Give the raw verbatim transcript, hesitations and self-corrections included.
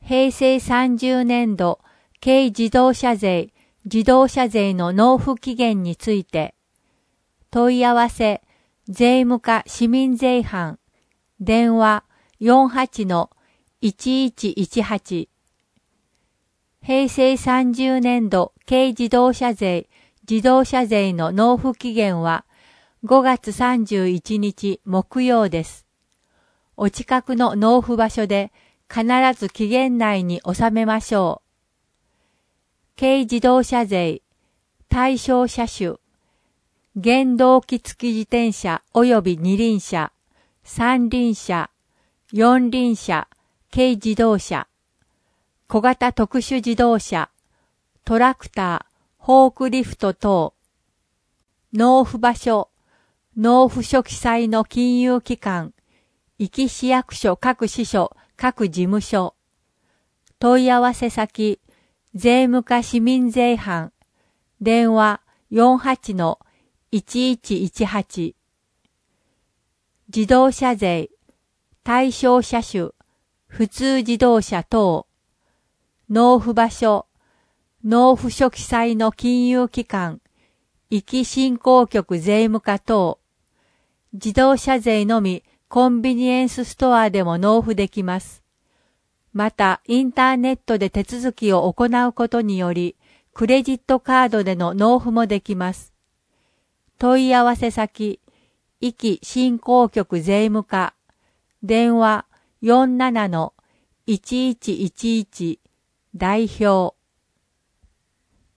平成さんじゅうねんど軽自動車税、自動車税の納付期限について、問い合わせ、税務課市民税班、電話 よんはちのいちいちいちはち。平成さんじゅうねんど軽自動車税、自動車税の納付期限はごがつさんじゅういちにち木曜です。お近くの納付場所で必ず期限内に納めましょう。軽自動車税、対象車種、原動機付き自転車及び二輪車、三輪車、四輪車、軽自動車、小型特殊自動車、トラクター、フォークリフト等、納付場所、納付書記載の金融機関、壱岐市役所各支所各事務所、問い合わせ先、税務課市民税班、電話 よんはちのいちいちいちはち。自動車税、対象車種、普通自動車等、納付場所、納付書記載の金融機関、壱岐振興局税務課等、自動車税のみコンビニエンスストアでも納付できます。また、インターネットで手続きを行うことにより、クレジットカードでの納付もできます。問い合わせ先、壱岐振興局税務課、電話 よんななのいちいちいちいち、代表